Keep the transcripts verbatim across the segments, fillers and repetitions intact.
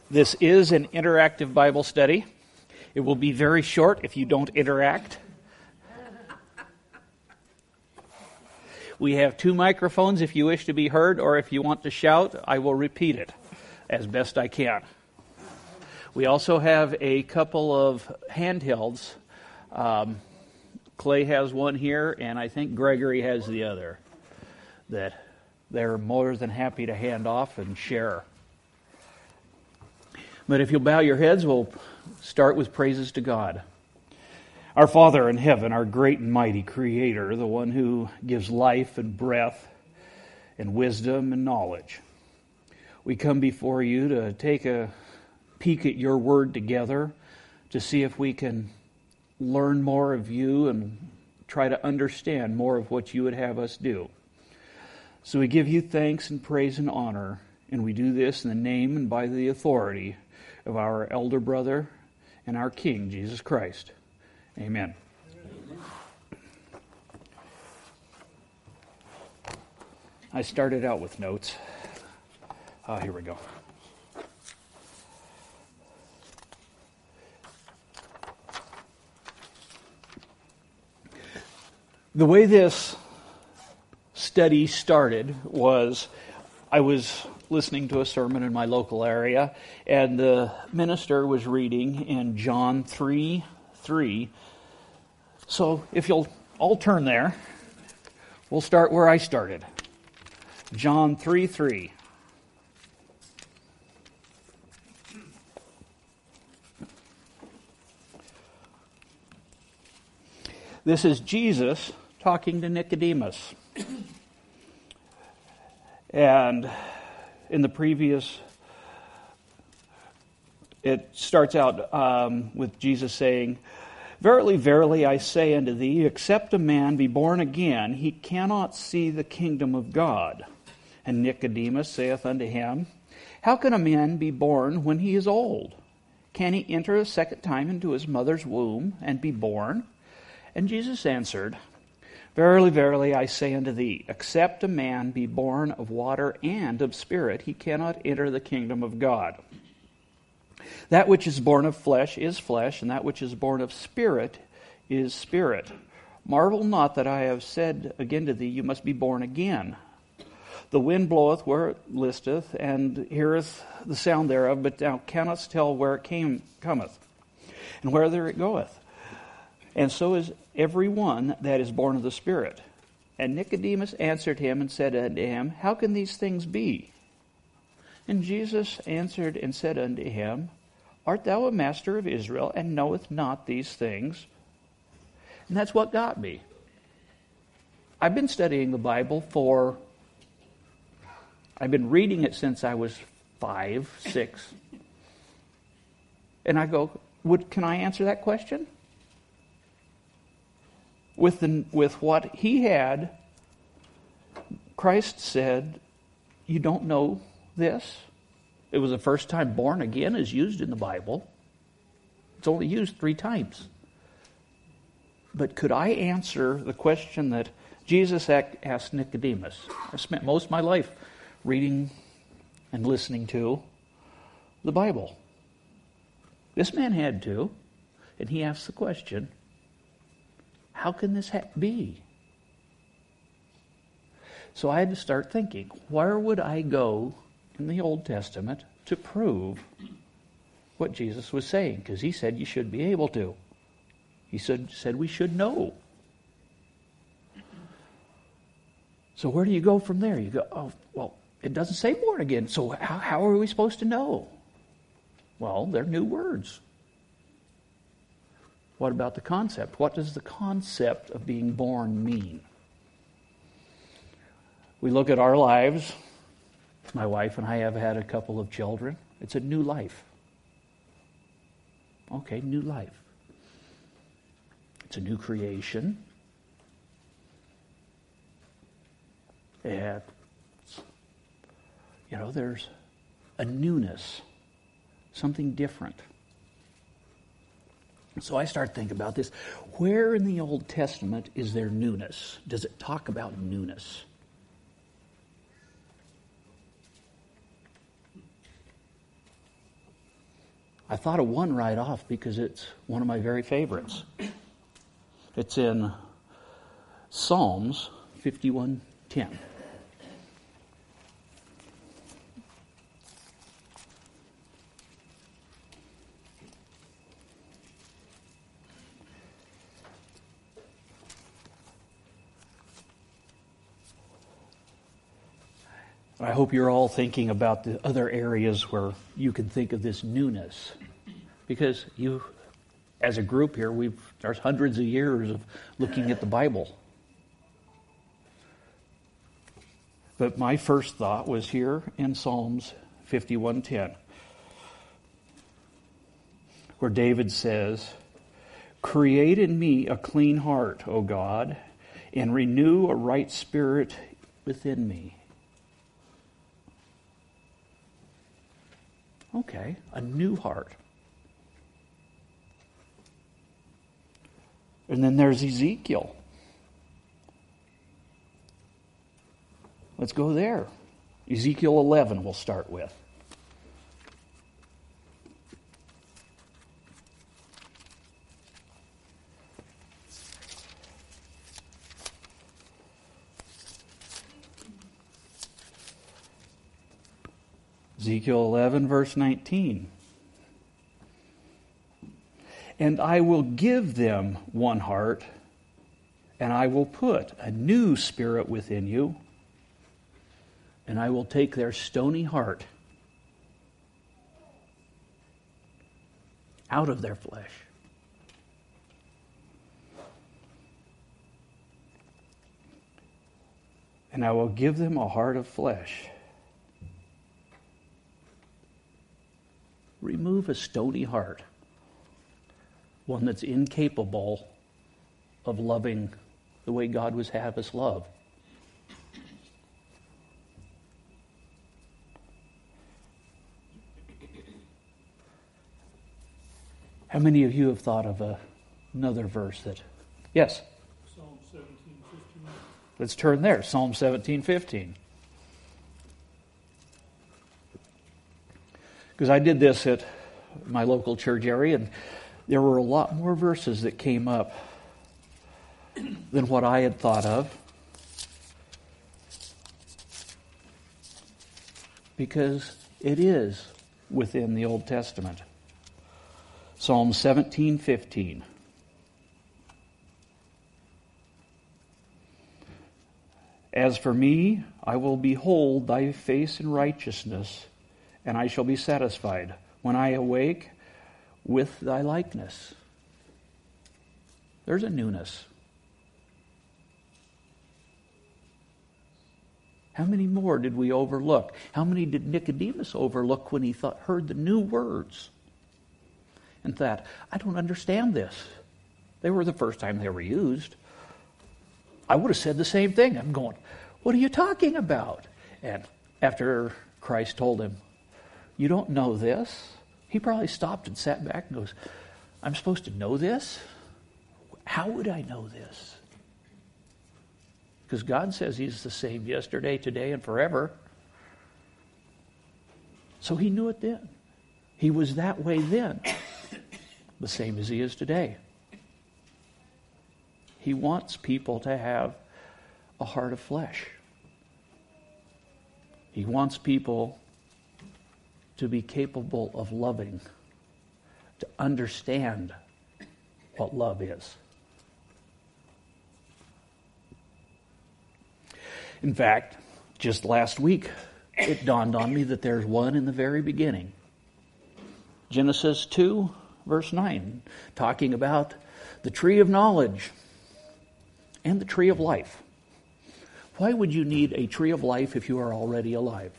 This is an interactive Bible study. It will be very short if you don't interact. We have two microphones if you wish to be heard, or if you want to shout, I will repeat it as best I can. We also have a couple of handhelds. Um, Clay has one here, and I think Gregory has the other, that they're more than happy to hand off and share. But if you'll bow your heads, we'll start with praises to God. Our Father in heaven, our great and mighty Creator, the one who gives life and breath and wisdom and knowledge. We come before you to take a peek at your word together to see if we can learn more of you and try to understand more of what you would have us do. So we give you thanks and praise and honor, and we do this in the name and by the authority of our elder brother and our King, Jesus Christ. Amen. I started out with notes. Oh, here we go. The way this study started was I was listening to a sermon in my local area, and the minister was reading in John three three. So if you'll all turn there, we'll start where I started. John three three. This is Jesus talking to Nicodemus. And in the previous, it starts out um, with Jesus saying, Verily, verily, I say unto thee, except a man be born again, he cannot see the kingdom of God. And Nicodemus saith unto him, How can a man be born when he is old? Can he enter a second time into his mother's womb and be born? And Jesus answered, Verily, verily, I say unto thee, except a man be born of water and of spirit, he cannot enter the kingdom of God. That which is born of flesh is flesh, and that which is born of spirit is spirit. Marvel not that I have said again to thee, you must be born again. The wind bloweth where it listeth, and heareth the sound thereof, but thou cannot tell where it came cometh, and whither it goeth. And so is every one that is born of the Spirit. And Nicodemus answered him and said unto him, How can these things be? And Jesus answered and said unto him, Art thou a master of Israel, and knoweth not these things? And that's what got me. I've been studying the Bible for, I've been reading it since I was five, six. And I go, Would, can I answer that question? With the, with what he had, Christ said, you don't know this? It was the first time born again is used in the Bible. It's only used three times. But could I answer the question that Jesus asked Nicodemus? I spent most of my life reading and listening to the Bible. This man had to, and he asked the question, how can this ha- be? So I had to start thinking, where would I go in the Old Testament to prove what Jesus was saying? Because he said you should be able to. He said, said we should know. So where do you go from there? You go, oh, well, it doesn't say born again, so how, how are we supposed to know? Well, they're new words. What about the concept? What does the concept of being born mean? We look at our lives. My wife and I have had a couple of children. It's a new life. Okay, new life. It's a new creation. And, you know, there's a newness, something different. So I start thinking about this. Where in the Old Testament is there newness? Does it talk about newness? I thought of one right off because it's one of my very favorites. It's in Psalms fifty-one ten. I hope you're all thinking about the other areas where you can think of this newness. Because you, as a group here, we've there's hundreds of years of looking at the Bible. But my first thought was here in Psalms fifty-one ten, where David says, "Create in me a clean heart, O God, and renew a right spirit within me." Okay, a new heart. And then there's Ezekiel. Let's go there. Ezekiel eleven we'll start with. Ezekiel eleven, verse nineteen. "And I will give them one heart, and I will put a new spirit within you, and I will take their stony heart out of their flesh." "And I will give them a heart of flesh." Remove a stony heart, one that's incapable of loving the way God would have us love. How many of you have thought of a, another verse that... Yes? Psalm seventeen fifteen. Let's turn there. Psalm seventeen fifteen. Because I did this at my local church area, and there were a lot more verses that came up than what I had thought of. Because it is within the Old Testament. Psalm seventeen fifteen. "As for me, I will behold thy face in righteousness, and I shall be satisfied when I awake with thy likeness." There's a newness. How many more did we overlook? How many did Nicodemus overlook when he thought, heard the new words? And thought, I don't understand this. They were the first time they were used. I would have said the same thing. I'm going, what are you talking about? And after Christ told him, you don't know this? He probably stopped and sat back and goes, I'm supposed to know this? How would I know this? Because God says He's the same yesterday, today, and forever. So He knew it then. He was that way then, the same as He is today. He wants people to have a heart of flesh. He wants people to be capable of loving, to understand what love is. In fact, just last week, it dawned on me that there's one in the very beginning. Genesis two, verse nine, talking about the tree of knowledge and the tree of life. Why would you need a tree of life if you are already alive?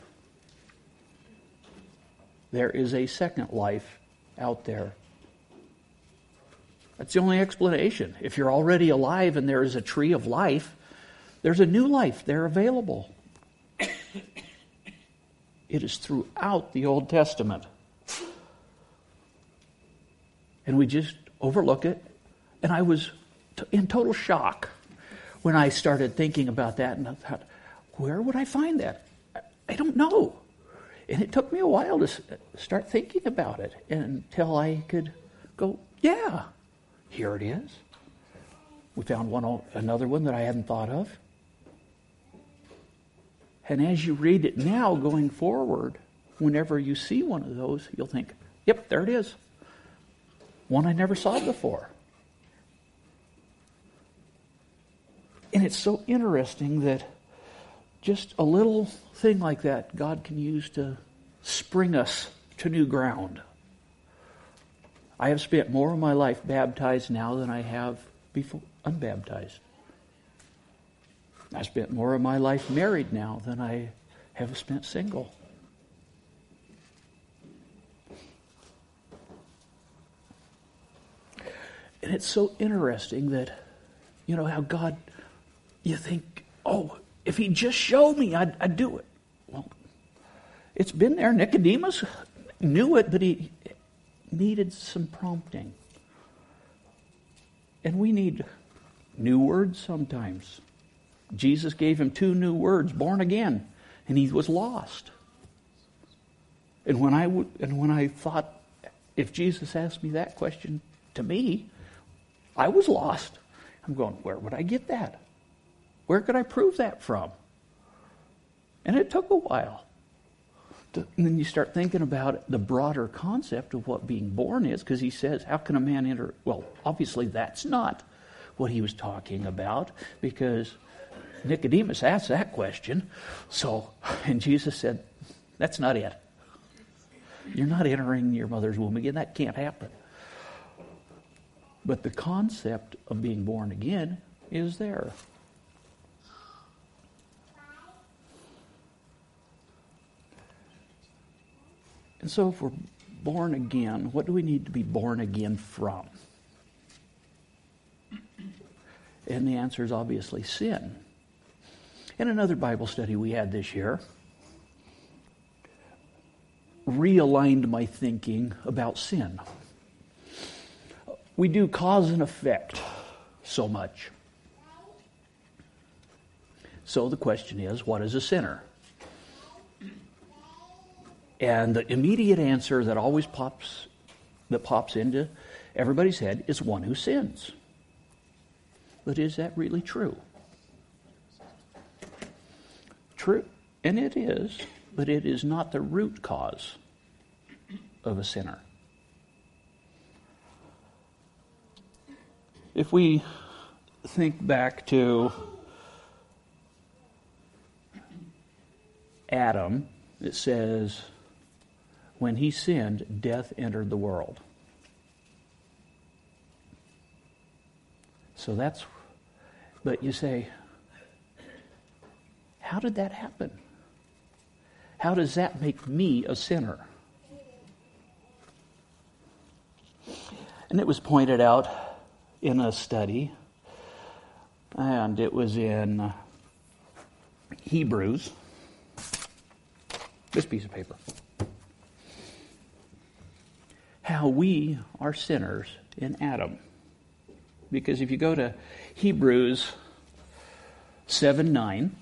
There is a second life out there. That's the only explanation. If you're already alive and there is a tree of life, there's a new life there available. It is throughout the Old Testament. And we just overlook it. And I was t- in total shock when I started thinking about that. And I thought, where would I find that? I, I don't know. And it took me a while to start thinking about it until I could go, yeah, here it is. We found one, another one that I hadn't thought of. And as you read it now going forward, whenever you see one of those, you'll think, yep, there it is. One I never saw before. And it's so interesting that just a little thing like that God can use to spring us to new ground. I have spent more of my life baptized now than I have before unbaptized. I spent more of my life married now than I have spent single. And it's so interesting that, you know, how God, you think, oh, if He'd just show me, I'd, I'd do it. Well, it's been there. Nicodemus knew it, but he needed some prompting. And we need new words sometimes. Jesus gave him two new words, born again, and he was lost. And when I w- and when I thought, if Jesus asked me that question to me, I was lost. I'm going, where would I get that? Where could I prove that from? And it took a while. To, and then you start thinking about the broader concept of what being born is, because he says, how can a man enter? Well, obviously that's not what he was talking about, because Nicodemus asked that question. So, and Jesus said, that's not it. You're not entering your mother's womb again. That can't happen. But the concept of being born again is there. And so if we're born again, what do we need to be born again from? And the answer is obviously sin. In another Bible study we had this year, realigned my thinking about sin. We do cause and effect so much. So the question is, what is a sinner? And the immediate answer that always pops, that pops into everybody's head is one who sins. But is that really true? True, and it is, but it is not the root cause of a sinner. If we think back to Adam, it says, when he sinned, death entered the world. So that's, but you say, how did that happen? How does that make me a sinner? And it was pointed out in a study, and it was in Hebrews, this piece of paper, how we are sinners in Adam. Because if you go to Hebrews seven nine,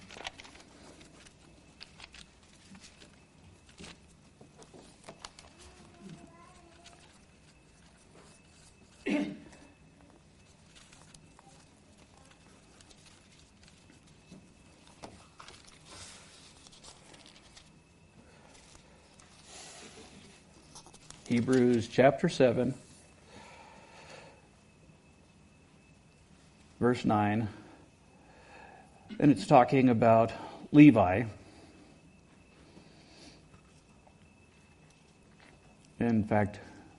Hebrews chapter seven, verse nine, and it's talking about Levi. In fact,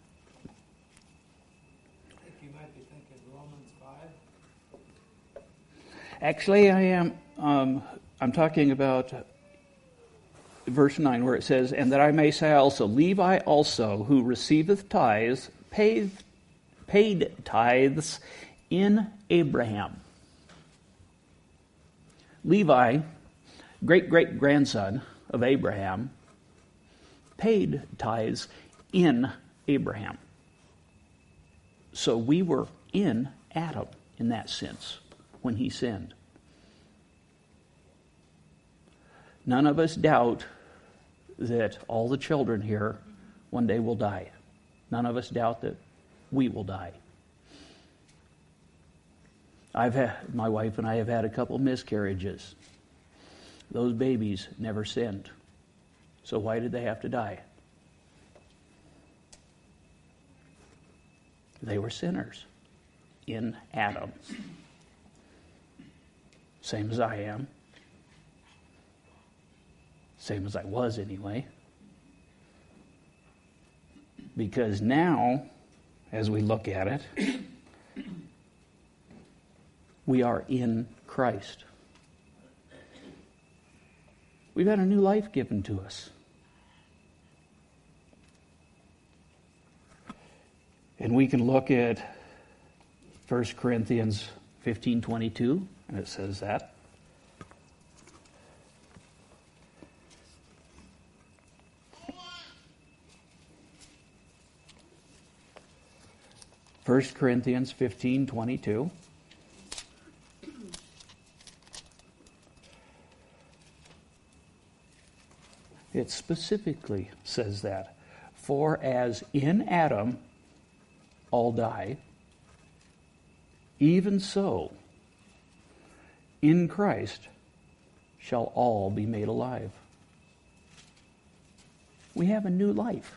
I think you might be thinking Romans five. Actually, I am. Um, I'm talking about verse nine, where it says, "And that I may say also, Levi also, who receiveth tithes, paid, paid tithes in Abraham." Levi, great-great-grandson of Abraham, paid tithes in Abraham. So we were in Adam in that sense when he sinned. None of us doubt that all the children here one day will die. None of us doubt that we will die. I've had, my wife and I have had a couple miscarriages. Those babies never sinned. So why did they have to die? They were sinners in Adam. Same as I am. Same as I was anyway. Because now, as we look at it, we are in Christ. We've had a new life given to us. And we can look at First Corinthians fifteen twenty-two, and it says that. First Corinthians fifteen twenty-two. It specifically says that. For as in Adam all die, even so in Christ shall all be made alive. We have a new life.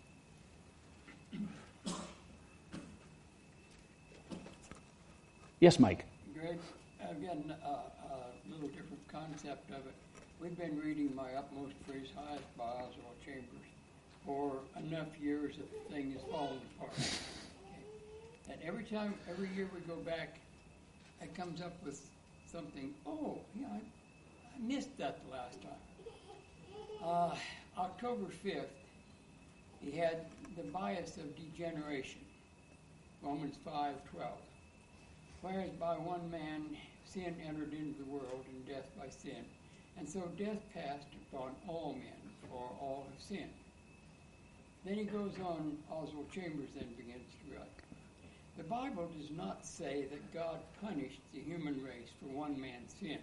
Yes, Mike. Greg, again, uh, a little different concept of it. We've been reading My Utmost for His Highest by Oswald Chambers for enough years that the thing is falling apart. Okay. And every time, every year we go back, it comes up with something, oh, yeah, I, I missed that the last time. Uh, October fifth, he had the bias of degeneration, Romans five twelve. Whereas by one man sin entered into the world, and death by sin. And so death passed upon all men, for all have sinned. Then he goes on, Oswald Chambers then begins to write. The Bible does not say that God punished the human race for one man's sin,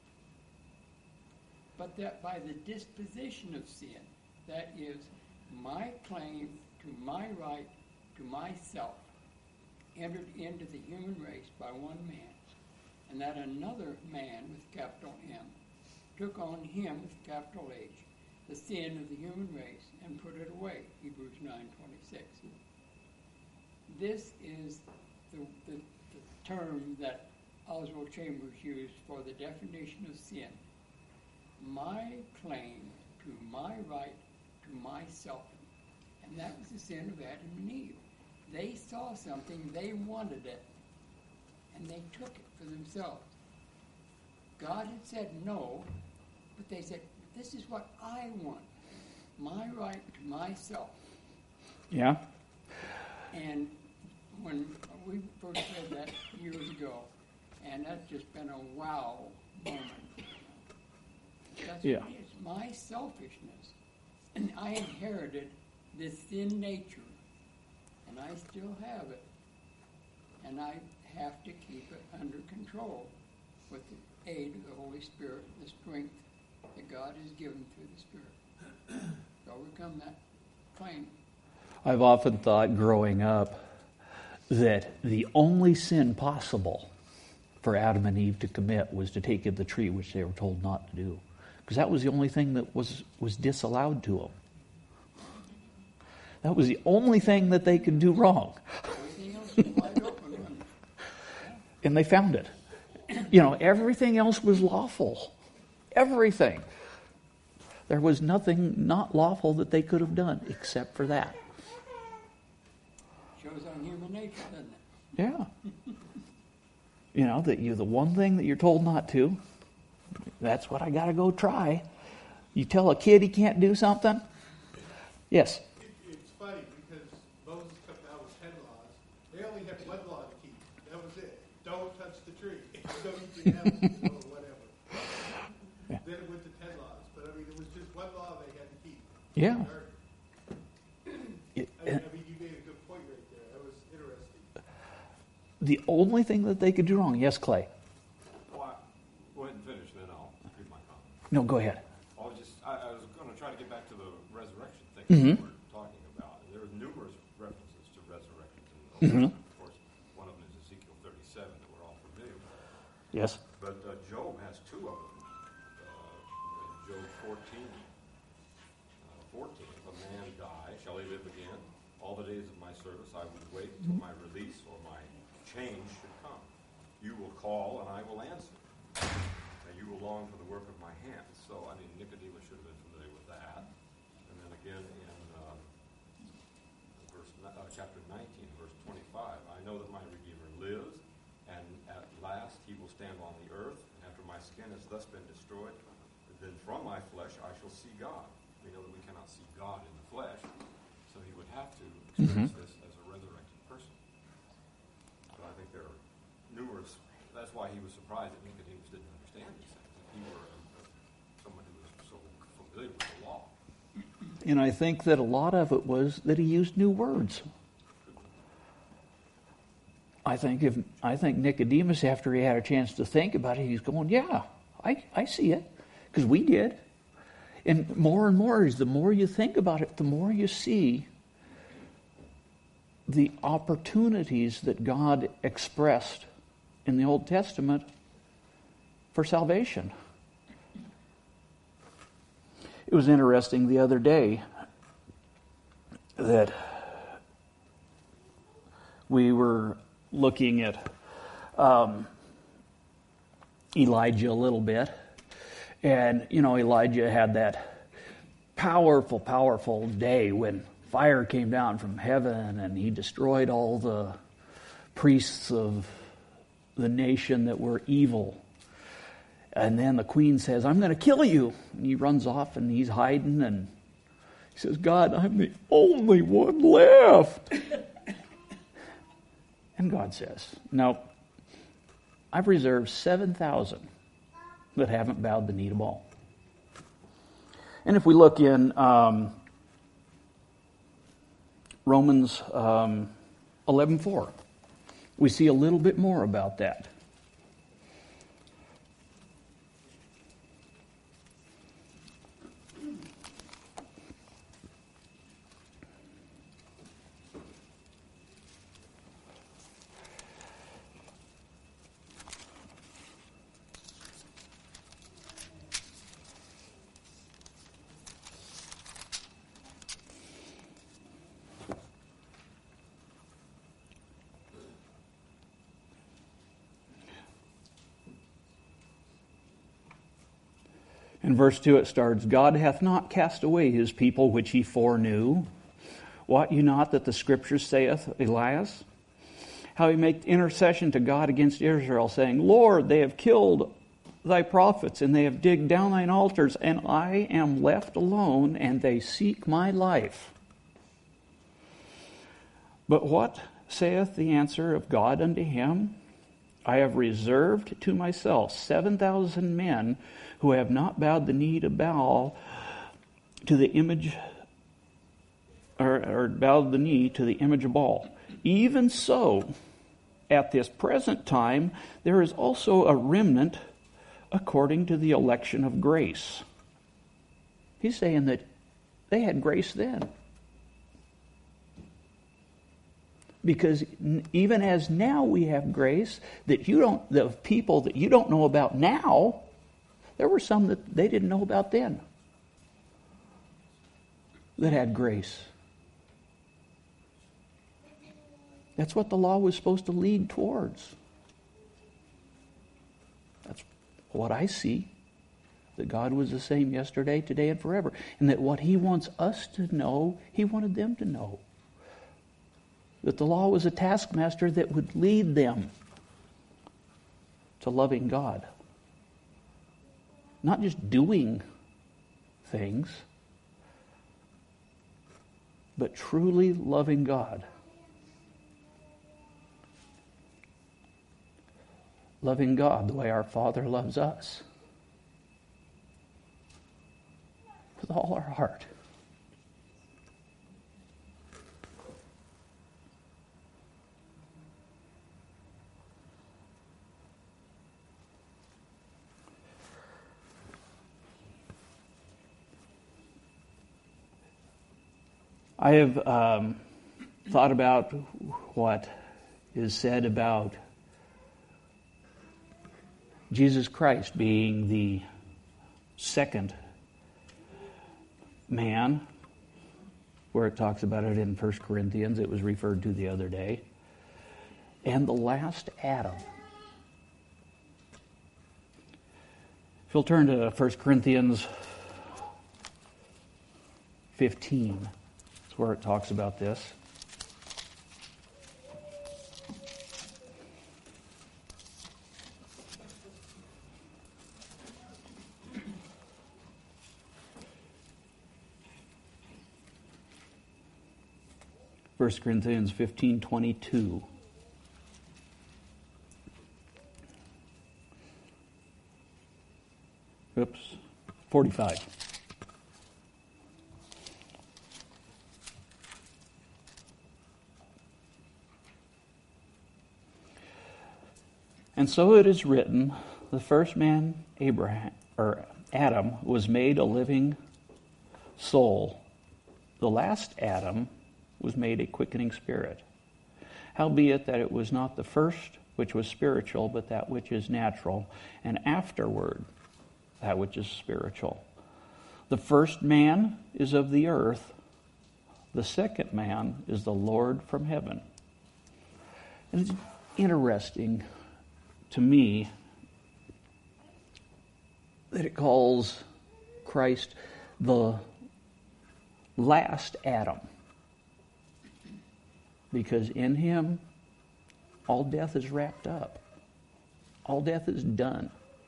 but that by the disposition of sin, that is, my claim to my right to myself, entered into the human race by one man, and that another man with capital M took on him with capital H the sin of the human race and put it away, Hebrews nine twenty-six. This is the, the, the term that Oswald Chambers used for the definition of sin. My claim to my right to myself. And that was the sin of Adam and Eve. They saw something, they wanted it, and they took it for themselves. God had said no, but they said, this is what I want, my right to myself. Yeah. And when we first read that years ago, and that's just been a wow moment. That's Yeah. It's my selfishness. And I inherited this sin nature. And I still have it. And I have to keep it under control with the aid of the Holy Spirit, the strength that God has given through the Spirit to overcome that claim. I've often thought growing up that the only sin possible for Adam and Eve to commit was to take of the tree which they were told not to do. Because that was the only thing that was, was disallowed to them. That was the only thing that they could do wrong. Everything else was wide open. And they found it. You know, everything else was lawful. Everything. There was nothing not lawful that they could have done except for that. Shows on human nature, doesn't it? Yeah. You know, that you the one thing that you're told not to, that's what I got to go try. You tell a kid he can't do something? Yes. It's funny because Moses comes out with ten laws. They only had one law to keep. That was it. Don't touch the tree. Don't eat the apples or whatever. Yeah. Then it went to ten laws. But I mean, it was just one law they had to keep. Yeah. I mean, I mean, you made a good point right there. That was interesting. The only thing that they could do wrong. Yes, Clay. Well, go ahead and finish, then I'll give my comment. No, go ahead. I was just, I, I was going to try to get back to the mm-hmm. we're talking about. And there are numerous references to resurrections in the Old Mm-hmm. Testament. Of course, one of them is Ezekiel thirty-seven that we're all familiar with. Yes. But uh, Job has two of them. Uh, in Job fourteen, uh, fourteen, if a man die, shall he live again? All the days of my service I would wait until my release or my change should come. You will call and I will answer. And you will long for the work of my hands. So, I mean, Nicodemus should have been familiar with that. And then again in um, verse, uh, chapter nineteen, verse twenty-five, I know that my Redeemer lives, and at last he will stand on the earth, and after my skin has thus been destroyed, then from my flesh I shall see God. We know that we cannot see God in the flesh, so he would have to experience mm-hmm. this as a resurrected person. So I think there are numerous, that's why he was surprised that Nicodemus didn't understand these things, if he were a, a, someone who was so familiar with the law. And I think that a lot of it was that he used new words. I think if I think Nicodemus, after he had a chance to think about it, he's going, yeah, I, I see it, because we did. And more and more, the more you think about it, the more you see the opportunities that God expressed in the Old Testament for salvation. It was interesting the other day that we were looking at um, Elijah a little bit. And, you know, Elijah had that powerful, powerful day when fire came down from heaven and he destroyed all the priests of the nation that were evil. And then the queen says, I'm going to kill you. And he runs off and he's hiding and he says, God, I'm the only one left. And God says, no, I've reserved seven thousand that haven't bowed the knee to Baal. And if we look in um, Romans um, eleven four, we see a little bit more about that. In verse two it starts, God hath not cast away his people which he foreknew. Wot you not that the Scripture saith, Elias, how he made intercession to God against Israel, saying, Lord, they have killed thy prophets, and they have digged down thine altars, and I am left alone, and they seek my life. But what saith the answer of God unto him? I have reserved to myself seven thousand men who have not bowed the knee to Baal, to the image, or, or bowed the knee to the image of Baal. Even so, at this present time, there is also a remnant according to the election of grace. He's saying that they had grace then. Because even as now we have grace, that you don't, the people that you don't know about now, there were some that they didn't know about then that had grace. That's what the law was supposed to lead towards. That's what I see. That God was the same yesterday, today, and forever. And that what he wants us to know, he wanted them to know. That the law was a taskmaster that would lead them to loving God. Not just doing things, but truly loving God. Loving God the way our Father loves us. With all our heart. I have um, thought about what is said about Jesus Christ being the second man, where it talks about it in First Corinthians. It was referred to the other day. And the last Adam. If you'll turn to First Corinthians fifteen, that's where it talks about this. First Corinthians fifteen twenty-two. Oops, forty-five. And so it is written, the first man, Abraham or Adam, was made a living soul. The last Adam was made a quickening spirit. Howbeit that it was not the first which was spiritual, but that which is natural, and afterward that which is spiritual. The first man is of the earth, the second man is the Lord from heaven. And it's interesting to me that it calls Christ the last Adam, because in him all death is wrapped up. All death is done.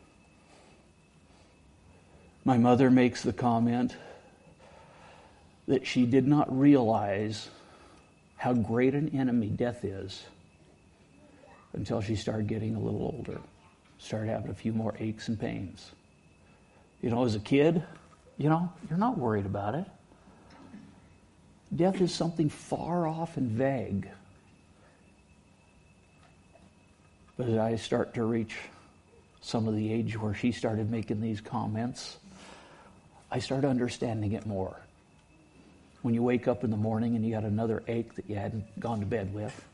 My mother makes the comment that she did not realize how great an enemy death is until she started getting a little older, started having a few more aches and pains. You know, as a kid, you know, you're not worried about it. Death is something far off and vague. But as I start to reach some of the age where she started making these comments, I started understanding it more. When you wake up in the morning and you got another ache that you hadn't gone to bed with.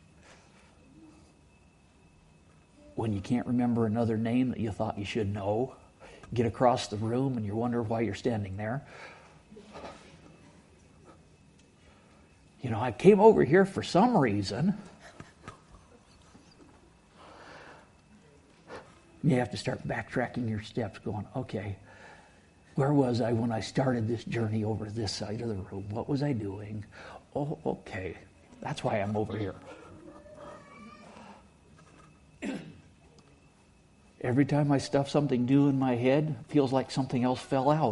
When you can't remember another name that you thought you should know. Get across the room and you wonder why you're standing there. You know, I came over here for some reason. You have to start backtracking your steps going, okay, where was I when I started this journey over this side of the room? What was I doing? Oh, okay, that's why I'm over here. Every time I stuff something new in my head, it feels like something else fell out.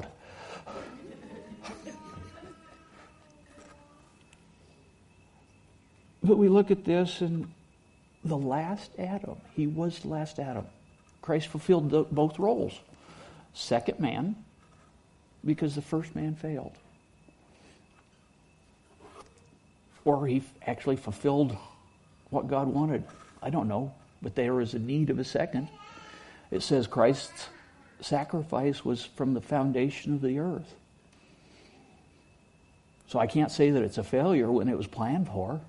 But we look at this, and the last Adam, he was the last Adam. Christ fulfilled the, both roles. Second man, because the first man failed. Or he actually fulfilled what God wanted. I don't know, but there was a need of a second. It says Christ's sacrifice was from the foundation of the earth. So I can't say that it's a failure when it was planned for.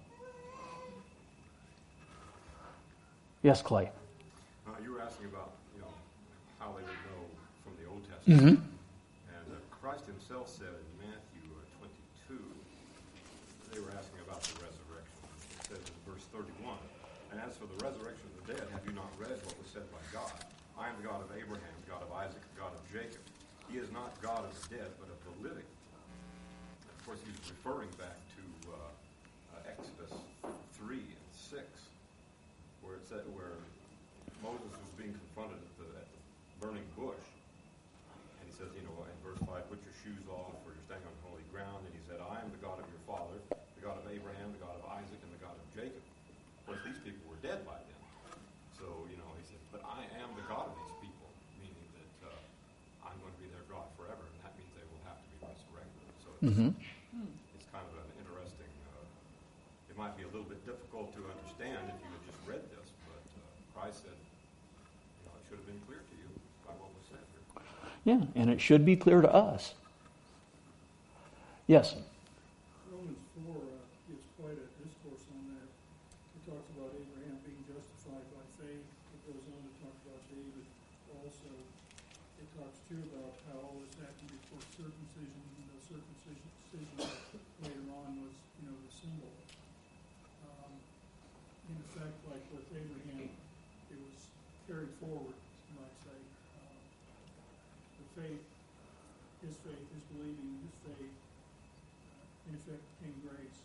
Yes, Clay. Uh, you were asking about, you know, how they would know from the Old Testament. Mm-hmm. And uh, Christ himself said in Matthew uh, twenty-two, they were asking about the resurrection. It says in verse thirty-one, and as for the resurrection of the dead, have you not read what was said by God? I am the God of Abraham, God of Isaac, God of Jacob. He is not God of the dead, but of the living. And of course, he's referring back to uh, uh, Exodus three and six, where it said where Moses was being confronted at the, at the burning bush, and he says, you know, in verse five, put your shoes off, for you're standing on holy ground. And he said, I am the God of your father, the God of Abraham, the God of Isaac, and the God of Jacob. Of course, these people were dead by then. So, you know, he said, but I am the God of these people, meaning that uh, I'm going to be their God forever, and that means they will have to be resurrected. So it's, Mm-hmm. it's kind of an interesting, uh, it might be a little bit difficult to understand if you had just read this, but uh, Christ said, you know, it should have been clear to you by what was said here. Yeah, and it should be clear to us. Yes. Romans four four uh, gives quite a discourse on that. It talks about Abraham being justified by faith. It goes on to talk about David also. It talks too about how all this happened before circumcision, and the circumcision later on was, you know, the symbol. Um, in effect, like with Abraham, it was carried forward, you might say. Um, the faith, his faith, his believing, his faith, uh, in effect, became grace.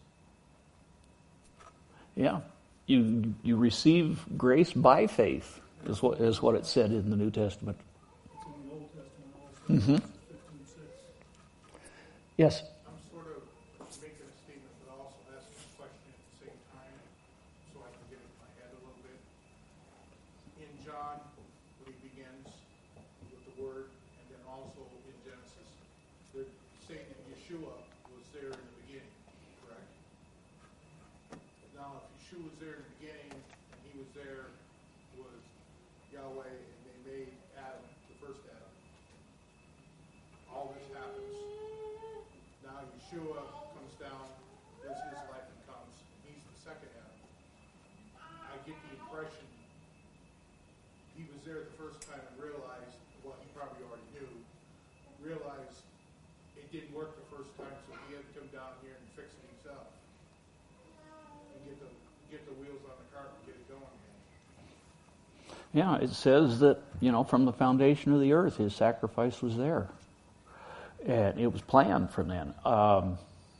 Yeah. You you receive grace by faith, is what is what it said in the New Testament. It's in the Old Testament also, Mm-hmm. fifteen six. Yes. I'm sort of making a statement, but also asking a question at the same time, so I can get it in my head a little bit. In John, when he begins with the Word, and then also in Genesis, they're saying that Yeshua was there in the beginning, correct? Now, if Yeshua was there in the beginning, and he was there, was Yahweh, and they made Adam, the first Adam. All this happens. Now Yeshua comes down, does his life and comes. He's the second Adam. I get the impression he was there the first time and realized what he probably already knew. Realized it didn't work the first time, so he had to come down here and fix it himself. And get the get the wheels on the cart and get it going again. Yeah, it says that, you know, from the foundation of the earth, his sacrifice was there. And it was planned from then. Um,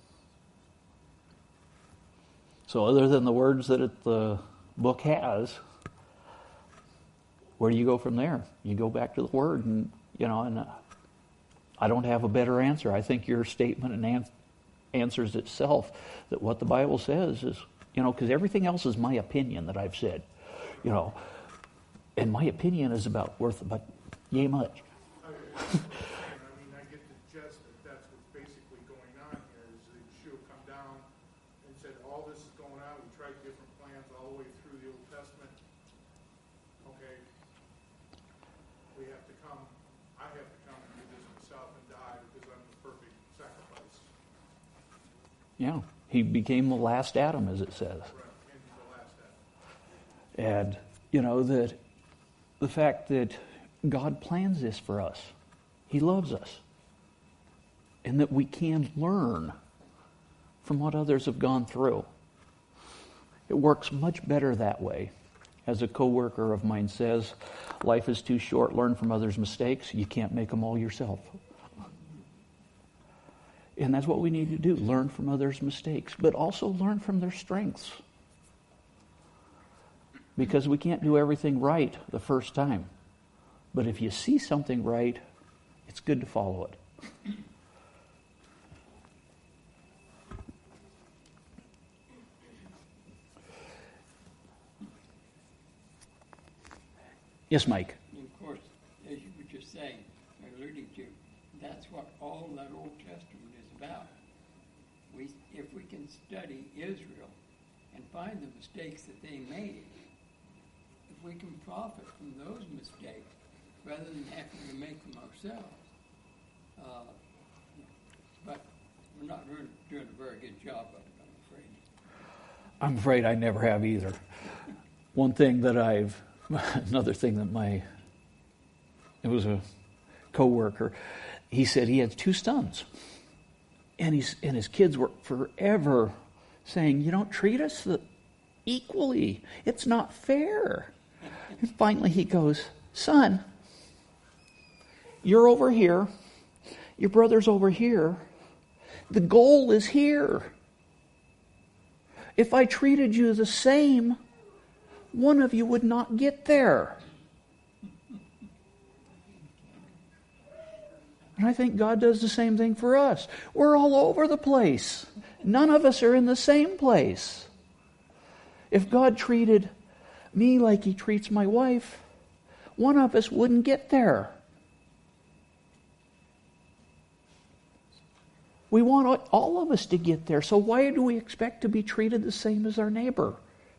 so other than the words that it, the book has, where do you go from there? You go back to the Word, and, you know, and uh, I don't have a better answer. I think your statement and an- answers itself, that what the Bible says is, you know, because everything else is my opinion that I've said, you know, and my opinion is about worth about yay much. I mean, I get the gist that that's what's basically going on here, is that Yeshua come down and said, all this is going on, we tried different plans all the way through the Old Testament. Okay, we have to come, I have to come and do this myself and die because I'm the perfect sacrifice. Yeah, he became the last Adam, as it says. Right, and the last Adam. And, you know, that the fact that God plans this for us. He loves us. And that we can learn from what others have gone through. It works much better that way. As a coworker of mine says, life is too short, learn from others' mistakes. You can't make them all yourself. And that's what we need to do, learn from others' mistakes, but also learn from their strengths. Because we can't do everything right the first time. But if you see something right, it's good to follow it. Yes, Mike. And of course, as you were just saying, or alluding to, that's what all that Old Testament is about. We, if we can study Israel and find the mistakes that they made, if we can profit from those mistakes rather than having to make them ourselves, uh, but we're not doing, doing a very good job of it, I'm afraid. I'm afraid I never have either. One thing that I've, another thing that my, it was a coworker, he said he had two sons. And he's and his kids were forever saying, you don't treat us equally. It's not fair. And finally he goes, son, you're over here. Your brother's over here. The goal is here. If I treated you the same, one of you would not get there. And I think God does the same thing for us. We're all over the place. None of us are in the same place. If God treated me like He treats my wife, one of us wouldn't get there. We want all of us to get there, so why do we expect to be treated the same as our neighbor?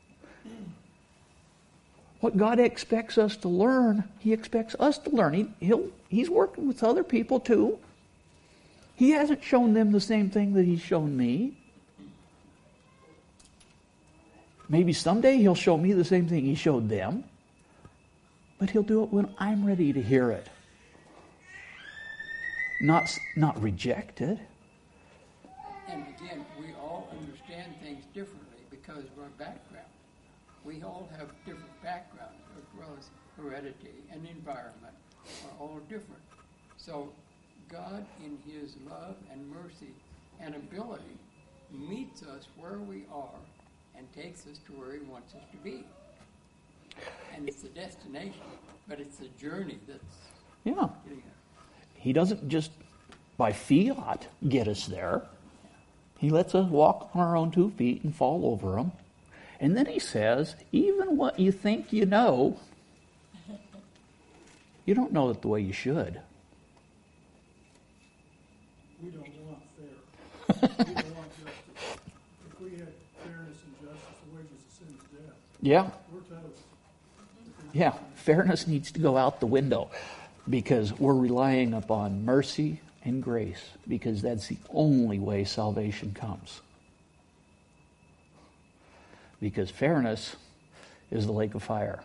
What God expects us to learn, He expects us to learn. He, he'll, he's working with other people too. He hasn't shown them the same thing that He's shown me. Maybe someday he'll show me the same thing he showed them. But he'll do it when I'm ready to hear it. Not, not reject it. And again, we all understand things differently because of our background. We all have different backgrounds as well as heredity and environment are all different. So God, in his love and mercy and ability, meets us where we are and takes us to where he wants us to be. And it's the destination, but it's the journey that's Yeah. getting us. He doesn't just by fiat get us there. He lets us walk on our own two feet and fall over them. And then he says, even what you think you know, you don't know it the way you should. We don't want fair. We don't want justice. If we had fairness and justice, the wages of sin is death. Yeah. We're toast. Yeah. Fairness needs to go out the window because we're relying upon mercy and grace because that's the only way salvation comes. Because fairness is the lake of fire.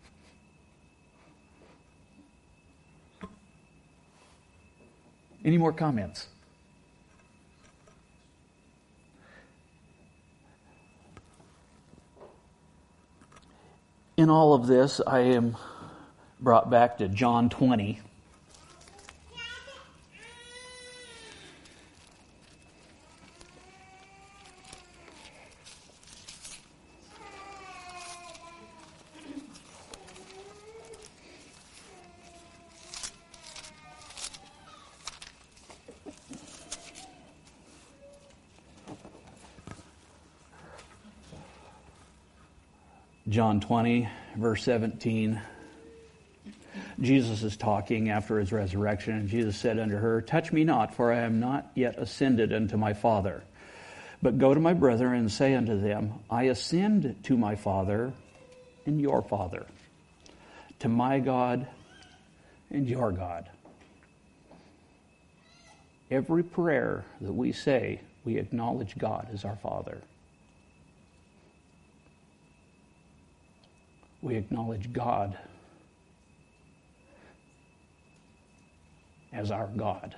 Any more comments? In all of this, I am brought back to John twenty. John twenty, verse seventeen. Jesus is talking after his resurrection, and Jesus said unto her, touch me not, for I am not yet ascended unto my Father. But go to my brethren and say unto them, I ascend to my Father and your Father, to my God and your God. Every prayer that we say, we acknowledge God as our Father. We acknowledge God as our God.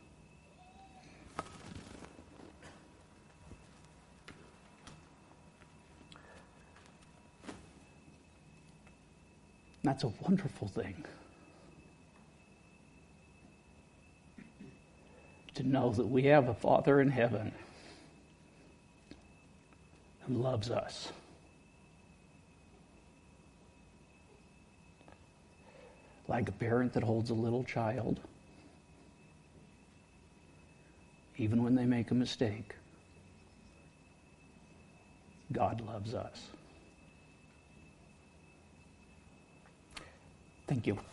That's a wonderful thing. To know that we have a Father in heaven who loves us. Like a parent that holds a little child, even when they make a mistake, God loves us. Thank you.